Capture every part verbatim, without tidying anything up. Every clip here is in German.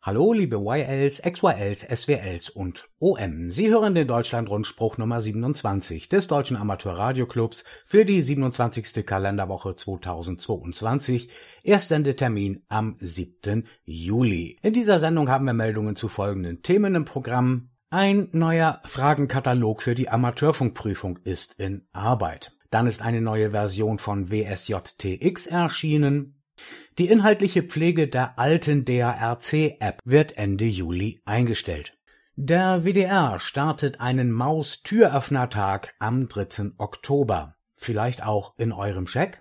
Hallo liebe Y Ls, X Y Ls, S W Ls und O M. Sie hören den Deutschland-Rundspruch Nummer siebenundzwanzig des Deutschen Amateur-Radio-Clubs für die siebenundzwanzigste Kalenderwoche zweitausendzweiundzwanzig. Erstsendetermin am siebten Juli. In dieser Sendung haben wir Meldungen zu folgenden Themen im Programm. Ein neuer Fragenkatalog für die Amateurfunkprüfung ist in Arbeit. Dann ist eine neue Version von W S J T X erschienen. Die inhaltliche Pflege der alten D A R C-App wird Ende Juli eingestellt. Der W D R startet einen Maus-Türöffner-Tag am dritten Oktober. Vielleicht auch in eurem Scheck?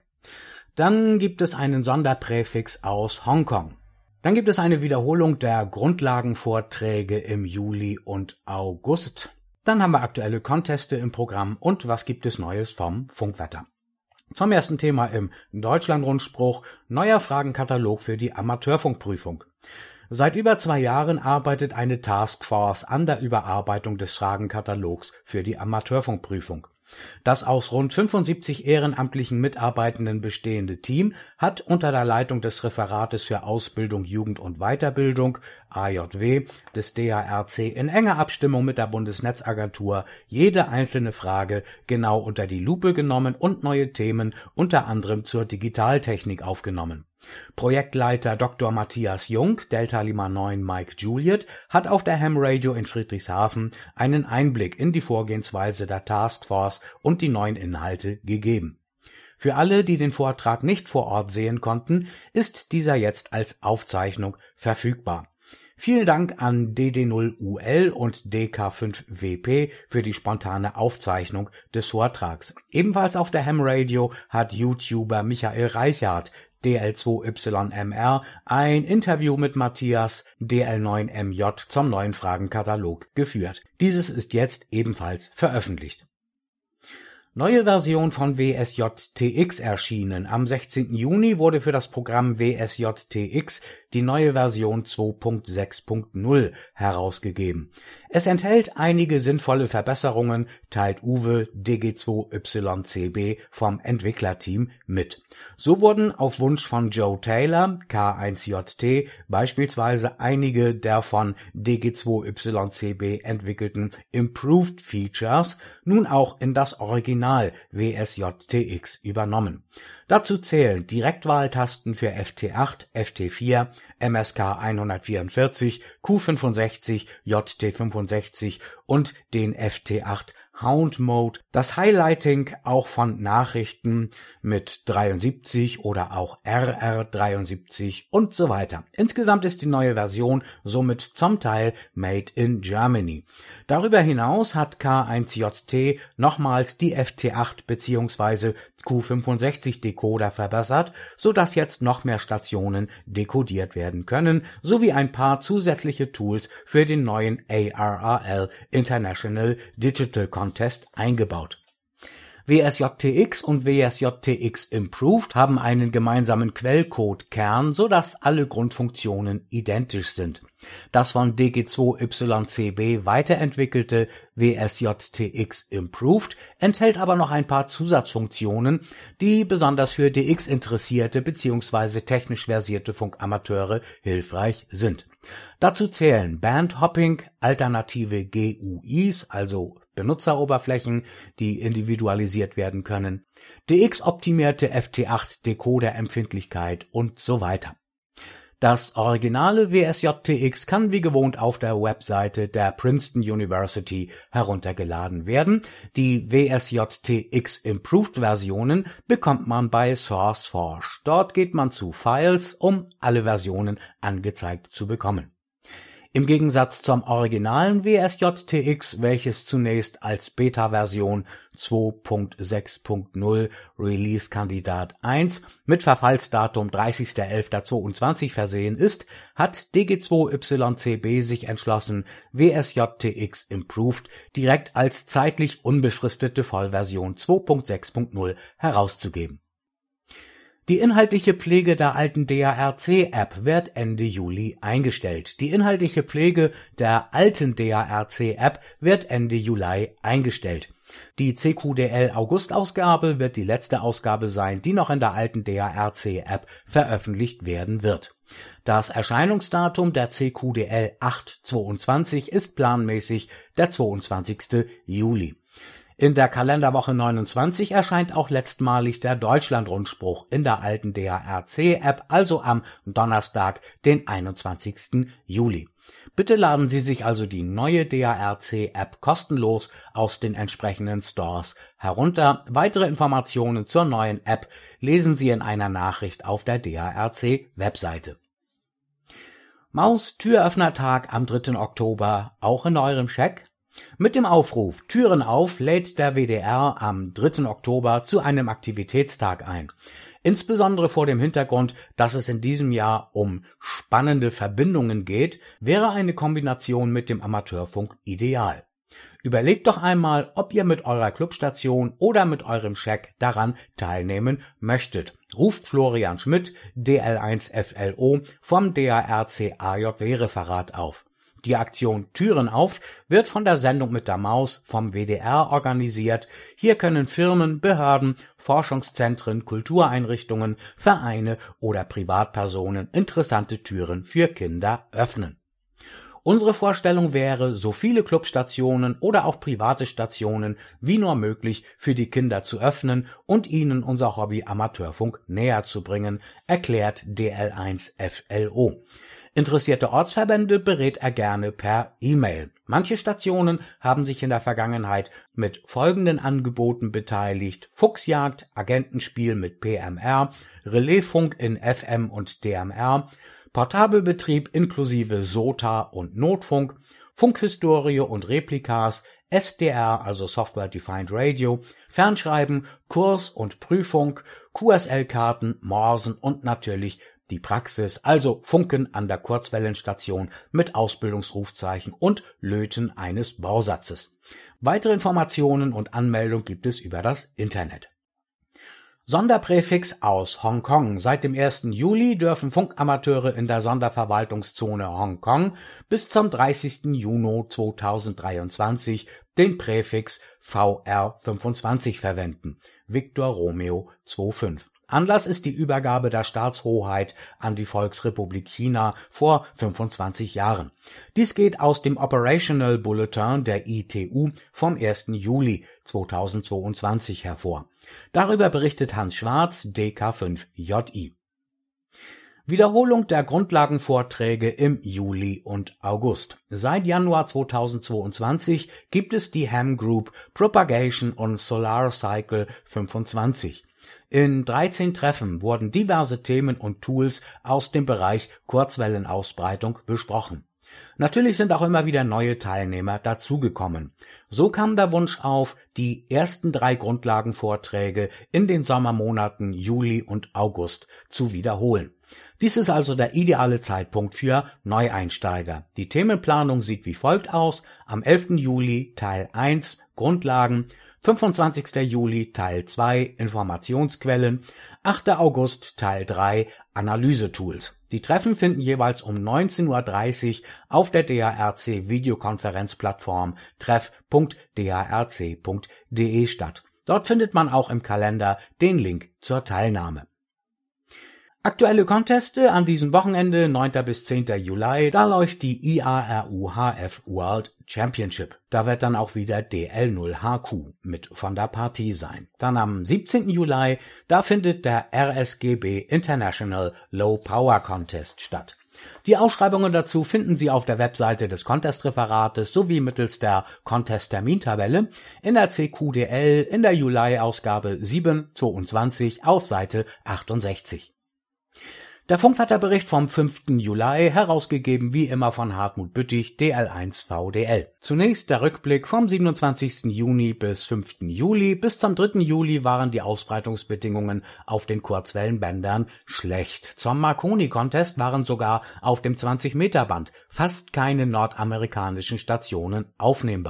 Dann gibt es einen Sonderpräfix aus Hongkong. Dann gibt es eine Wiederholung der Grundlagenvorträge im Juli und August. Dann haben wir aktuelle Conteste im Programm und was gibt es Neues vom Funkwetter. Zum ersten Thema im Deutschland-Rundspruch, neuer Fragenkatalog für die Amateurfunkprüfung. Seit über zwei Jahren arbeitet eine Taskforce an der Überarbeitung des Fragenkatalogs für die Amateurfunkprüfung. Das aus rund fünfundsiebzig ehrenamtlichen Mitarbeitenden bestehende Team hat unter der Leitung des Referates für Ausbildung, Jugend und Weiterbildung A J W des D A R C in enger Abstimmung mit der Bundesnetzagentur jede einzelne Frage genau unter die Lupe genommen und neue Themen unter anderem zur Digitaltechnik aufgenommen. Projektleiter Doktor Matthias Jung, Delta Lima neun Mike Juliet, hat auf der Ham Radio in Friedrichshafen einen Einblick in die Vorgehensweise der Taskforce und die neuen Inhalte gegeben. Für alle, die den Vortrag nicht vor Ort sehen konnten, ist dieser jetzt als Aufzeichnung verfügbar. Vielen Dank an D D null U L und D K fünf W P für die spontane Aufzeichnung des Vortrags. Ebenfalls auf der Ham Radio hat YouTuber Michael Reichhardt D L zwei Y M R ein Interview mit Matthias D L neun M J zum neuen Fragenkatalog geführt. Dieses ist jetzt ebenfalls veröffentlicht. Neue Version von W S J T X erschienen. Am sechzehnten Juni wurde für das Programm W S J T X die neue Version zwei Punkt sechs Punkt null herausgegeben. Es enthält einige sinnvolle Verbesserungen, teilt Uwe D G zwei Y C B vom Entwicklerteam mit. So wurden auf Wunsch von Joe Taylor, K eins J T, beispielsweise einige der von D G zwei Y C B entwickelten Improved Features nun auch in das Original W S J T X übernommen. Dazu zählen Direktwahltasten für F T acht, F T vier, M S K hundertvierundvierzig, Q fünfundsechzig, J T fünfundsechzig und den F T acht Hound Mode, das Highlighting auch von Nachrichten mit dreiundsiebzig oder auch R R dreiundsiebzig und so weiter. Insgesamt ist die neue Version somit zum Teil made in Germany. Darüber hinaus hat K eins J T nochmals die F T acht bzw. Q fünfundsechzig Decoder verbessert, sodass jetzt noch mehr Stationen dekodiert werden können, sowie ein paar zusätzliche Tools für den neuen A R R L International Digital Contest eingebaut. W S J T X und W S J T X Improved haben einen gemeinsamen Quellcode-Kern, sodass alle Grundfunktionen identisch sind. Das von D G zwei Y C B weiterentwickelte W S J T X Improved enthält aber noch ein paar Zusatzfunktionen, die besonders für D X-Interessierte bzw. technisch versierte Funkamateure hilfreich sind. Dazu zählen Bandhopping, alternative G U Is, also Benutzeroberflächen, die individualisiert werden können, D X-optimierte F T acht Decoder-Empfindlichkeit und so weiter. Das originale W S J T X kann wie gewohnt auf der Webseite der Princeton University heruntergeladen werden. Die W S J T X Improved Versionen bekommt man bei SourceForge. Dort geht man zu Files, um alle Versionen angezeigt zu bekommen. Im Gegensatz zum originalen W S J T X, welches zunächst als Beta-Version zwei Punkt sechs Punkt null Release-Kandidat eins mit Verfallsdatum dreißigster elfter zweiundzwanzig versehen ist, hat D G zwei Y C B sich entschlossen, W S J T X Improved direkt als zeitlich unbefristete Vollversion zwei Punkt sechs Punkt null herauszugeben. Die inhaltliche Pflege der alten D A R C-App wird Ende Juli eingestellt. Die inhaltliche Pflege der alten D A R C-App wird Ende Juli eingestellt. Die C Q D L-August-Ausgabe wird die letzte Ausgabe sein, die noch in der alten D A R C-App veröffentlicht werden wird. Das Erscheinungsdatum der C Q D L acht zweiundzwanzig ist planmäßig der zweiundzwanzigste Juli. In der Kalenderwoche neunundzwanzig erscheint auch letztmalig der Deutschlandrundspruch in der alten D A R C-App, also am Donnerstag, den einundzwanzigsten Juli. Bitte laden Sie sich also die neue D A R C-App kostenlos aus den entsprechenden Stores herunter. Weitere Informationen zur neuen App lesen Sie in einer Nachricht auf der D A R C-Webseite. Maus-Türöffnertag am dritten Oktober, auch in eurem Scheck? Mit dem Aufruf Türen auf lädt der W D R am dritten Oktober zu einem Aktivitätstag ein. Insbesondere vor dem Hintergrund, dass es in diesem Jahr um spannende Verbindungen geht, wäre eine Kombination mit dem Amateurfunk ideal. Überlegt doch einmal, ob ihr mit eurer Clubstation oder mit eurem Scheck daran teilnehmen möchtet. Ruft Florian Schmidt, D L eins F L O, vom D A R C A J W-Referat auf. Die Aktion Türen auf wird von der Sendung mit der Maus vom W D R organisiert. Hier können Firmen, Behörden, Forschungszentren, Kultureinrichtungen, Vereine oder Privatpersonen interessante Türen für Kinder öffnen. Unsere Vorstellung wäre, so viele Clubstationen oder auch private Stationen wie nur möglich für die Kinder zu öffnen und ihnen unser Hobby Amateurfunk näher zu bringen, erklärt D L eins F L O. Interessierte Ortsverbände berät er gerne per E-Mail. Manche Stationen haben sich in der Vergangenheit mit folgenden Angeboten beteiligt: Fuchsjagd, Agentenspiel mit P M R, Relaisfunk in F M und D M R, Portabelbetrieb inklusive S O T A und Notfunk, Funkhistorie und Replikas, S D R, also Software Defined Radio, Fernschreiben, Kurs und Prüfung, Q S L-Karten, Morsen und natürlich die Praxis, also Funken an der Kurzwellenstation mit Ausbildungsrufzeichen und Löten eines Bausatzes. Weitere Informationen und Anmeldung gibt es über das Internet. Sonderpräfix aus Hongkong. Seit dem ersten Juli dürfen Funkamateure in der Sonderverwaltungszone Hongkong bis zum dreißigsten Juni zweitausenddreiundzwanzig den Präfix V R fünfundzwanzig verwenden. Victor Romeo fünfundzwanzig. Anlass ist die Übergabe der Staatshoheit an die Volksrepublik China vor fünfundzwanzig Jahren. Dies geht aus dem Operational Bulletin der I T U vom ersten Juli zweitausendzweiundzwanzig hervor. Darüber berichtet Hans Schwarz, D K fünf J I. Wiederholung der Grundlagenvorträge im Juli und August. Seit Januar zweitausendzweiundzwanzig gibt es die Ham Group Propagation on Solar Cycle fünfundzwanzig. In dreizehn Treffen wurden diverse Themen und Tools aus dem Bereich Kurzwellenausbreitung besprochen. Natürlich sind auch immer wieder neue Teilnehmer dazugekommen. So kam der Wunsch auf, die ersten drei Grundlagenvorträge in den Sommermonaten Juli und August zu wiederholen. Dies ist also der ideale Zeitpunkt für Neueinsteiger. Die Themenplanung sieht wie folgt aus: Am elften Juli Teil eins Grundlagen, fünfundzwanzigsten Juli Teil zwei Informationsquellen, achter August Teil drei Analysetools. Die Treffen finden jeweils um neunzehn Uhr dreißig auf der D A R C Videokonferenzplattform treff punkt d a r c punkt d e statt. Dort findet man auch im Kalender den Link zur Teilnahme. Aktuelle Conteste an diesem Wochenende, neunten bis zehnten Juli, da läuft die I A R U H F World Championship. Da wird dann auch wieder D L null H Q mit von der Partie sein. Dann am siebzehnten Juli, da findet der R S G B International Low Power Contest statt. Die Ausschreibungen dazu finden Sie auf der Webseite des Contest-Referates sowie mittels der Contest-Termintabelle in der C Q D L in der Juli-Ausgabe sieben zweiundzwanzig auf Seite achtundsechzig. Der Funkwetterbericht vom fünften Juli, herausgegeben wie immer von Hartmut Büttig, D L eins V D L. Zunächst der Rückblick vom siebenundzwanzigsten Juni bis fünften Juli. Bis zum dritten Juli waren die Ausbreitungsbedingungen auf den Kurzwellenbändern schlecht. Zum Marconi-Contest waren sogar auf dem zwanzig Meter Band fast keine nordamerikanischen Stationen aufnehmbar.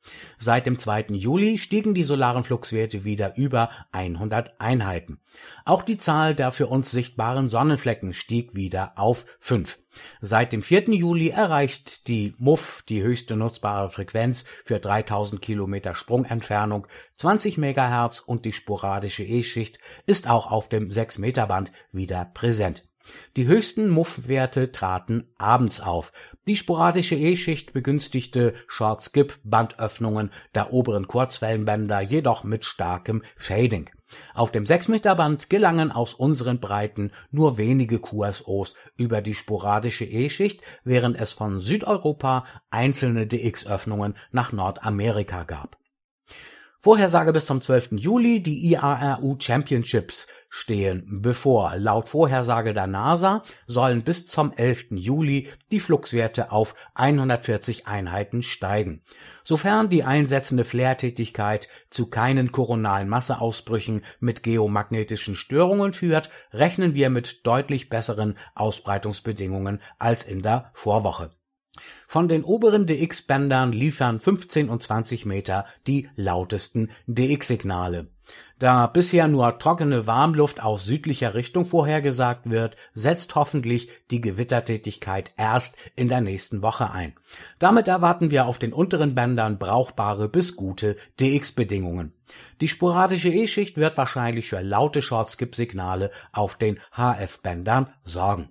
Seit dem zweiten Juli stiegen die solaren Fluxwerte wieder über hundert Einheiten. Auch die Zahl der für uns sichtbaren Sonnenflecken stieg wieder auf fünf. Seit dem vierten Juli erreicht die M U F, die höchste nutzbare Frequenz für dreitausend Kilometer Sprungentfernung, zwanzig Megahertz und die sporadische E-Schicht ist auch auf dem sechs Meter Band wieder präsent. Die höchsten M U F-Werte traten abends auf. Die sporadische E-Schicht begünstigte Short-Skip-Bandöffnungen der oberen Kurzwellenbänder jedoch mit starkem Fading. Auf dem sechs Meter Band gelangen aus unseren Breiten nur wenige Q S Os über die sporadische E-Schicht, während es von Südeuropa einzelne D X-Öffnungen nach Nordamerika gab. Vorhersage bis zum zwölften Juli, die I A R U Championships stehen bevor. Laut Vorhersage der NASA sollen bis zum elften Juli die Fluxwerte auf hundertvierzig Einheiten steigen. Sofern die einsetzende Flaretätigkeit zu keinen koronalen Masseausbrüchen mit geomagnetischen Störungen führt, rechnen wir mit deutlich besseren Ausbreitungsbedingungen als in der Vorwoche. Von den oberen D X-Bändern liefern fünfzehn und zwanzig Meter die lautesten D X-Signale. Da bisher nur trockene Warmluft aus südlicher Richtung vorhergesagt wird, setzt hoffentlich die Gewittertätigkeit erst in der nächsten Woche ein. Damit erwarten wir auf den unteren Bändern brauchbare bis gute D X-Bedingungen. Die sporadische E-Schicht wird wahrscheinlich für laute Short-Skip-Signale auf den H F-Bändern sorgen.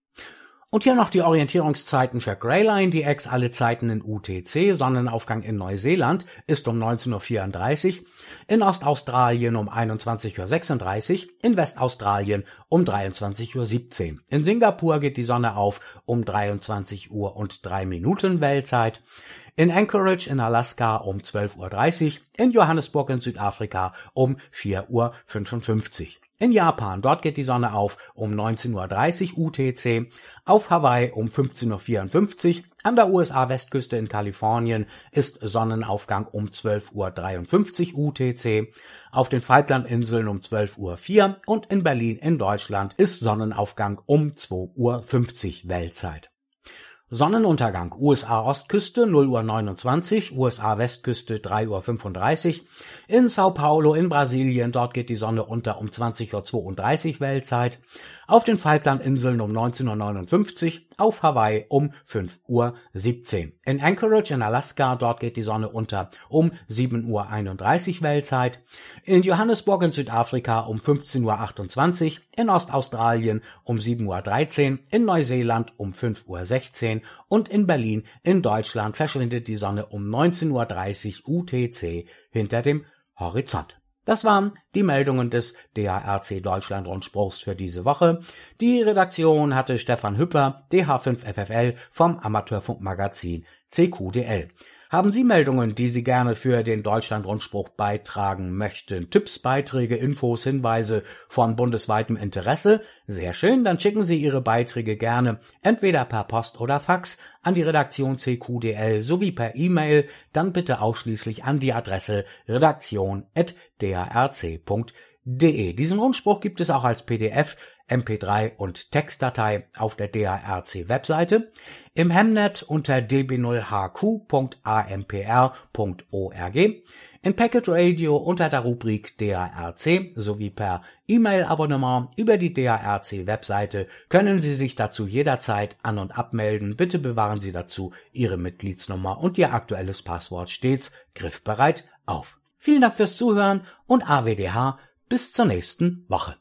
Und hier noch die Orientierungszeiten für Greyline, D X alle Zeiten in U T C, Sonnenaufgang in Neuseeland ist um neunzehn Uhr vierunddreißig, in Ostaustralien um einundzwanzig Uhr sechsunddreißig, in Westaustralien um dreiundzwanzig Uhr siebzehn. In Singapur geht die Sonne auf um dreiundzwanzig Uhr und drei Minuten Weltzeit, in Anchorage in Alaska um zwölf Uhr dreißig, in Johannesburg in Südafrika um vier Uhr fünfundfünfzig. In Japan, dort geht die Sonne auf um neunzehn Uhr dreißig U T C, auf Hawaii um fünfzehn Uhr vierundfünfzig, an der U S A-Westküste in Kalifornien ist Sonnenaufgang um zwölf Uhr dreiundfünfzig U T C, auf den Falklandinseln um zwölf Uhr vier und in Berlin in Deutschland ist Sonnenaufgang um zwei Uhr fünfzig Weltzeit. Sonnenuntergang U S A-Ostküste null Uhr neunundzwanzig, U S A-Westküste drei Uhr fünfunddreißig, in Sao Paulo in Brasilien, dort geht die Sonne unter um zwanzig Uhr zweiunddreißig Weltzeit, auf den Falklandinseln um neunzehn Uhr neunundfünfzig, auf Hawaii um fünf Uhr siebzehn. In Anchorage in Alaska, dort geht die Sonne unter um sieben Uhr einunddreißig Weltzeit, in Johannesburg in Südafrika um fünfzehn Uhr achtundzwanzig, in Ostaustralien um sieben Uhr dreizehn, in Neuseeland um fünf Uhr sechzehn und in Berlin in Deutschland verschwindet die Sonne um neunzehn Uhr dreißig U T C hinter dem Horizont. Das waren die Meldungen des D H R C Deutschland Rundspruchs für diese Woche. Die Redaktion hatte Stefan Hüpper, D H fünf F F L vom Amateurfunkmagazin C Q D L. Haben Sie Meldungen, die Sie gerne für den Deutschland-Rundspruch beitragen möchten? Tipps, Beiträge, Infos, Hinweise von bundesweitem Interesse? Sehr schön, dann schicken Sie Ihre Beiträge gerne entweder per Post oder Fax an die Redaktion C Q D L sowie per E-Mail, dann bitte ausschließlich an die Adresse redaktion at d h r c punkt d e. Diesen Rundspruch gibt es auch als P D F, M P drei und Textdatei auf der D H R C-Webseite, im Hemnet unter d b null h q punkt a m p r punkt org, in Packet Radio unter der Rubrik D H R C sowie per E-Mail-Abonnement über die D H R C-Webseite können Sie sich dazu jederzeit an- und abmelden. Bitte bewahren Sie dazu Ihre Mitgliedsnummer und Ihr aktuelles Passwort stets griffbereit auf. Vielen Dank fürs Zuhören und A W D H bis zur nächsten Woche.